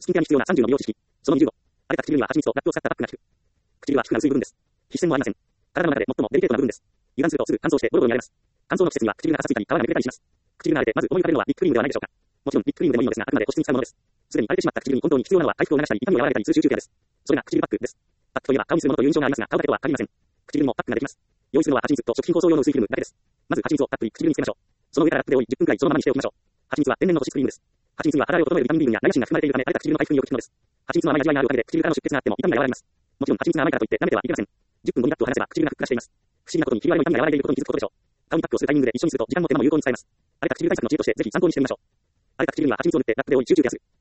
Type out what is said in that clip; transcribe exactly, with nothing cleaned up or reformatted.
スキンケアに必要なさんじゅうの美容知識。そのにじゅうご。荒れた唇には蜂蜜とラップを使ったパックが効く。唇は低くなる薄い部分です。皮脂腺もありません。体の中で最もデリケートな部分です。油断するとすぐ乾燥してボロボロに荒れます。乾燥の季節には唇がかさついたり皮がめくれたりします。唇が荒れてまず思い浮かべるのはビッグクリームではないでしょうか。もちろんビッグクリームでもいいのですが、あくまで保湿に使うものです。すでに荒れてしまった唇に本当に必要なのは回復を促したり痛みを和らげたりする集中ケアです。それが唇パックです。パックといえば顔にするものという印象がありますが、顔だけとは限りません。唇にもパックができます。用意するのは蜂蜜と食品包装用の薄いフィルムだけです。まず蜂蜜をたっぷり唇につけましょう。その上からラップで覆いじゅっぷんくらいそのままにしておきましょう。蜂蜜は天然の保湿クリームです。蜂蜜には肌荒れを整えるビタミン B 群やナイアシンが含まれているため、荒れた唇の回復によく効くのです。蜂蜜の甘い味わいがあるおかげで唇からの出血があっても痛みが和らぎます。もちろん蜂蜜が甘いからといって舐めてはいけません。じゅっぷんごにパックを離せば唇がふっくらしています。不思議なことにひび割れの痛みが和らいでいることに気づくことでしょう。顔にパックをするタイミングで一緒にすると時間も手間も有効に使えます。荒れた唇対策の知恵としてぜひ参考にしてみましょう。荒れた唇には蜂蜜を塗ってラップで覆い集中ケアする。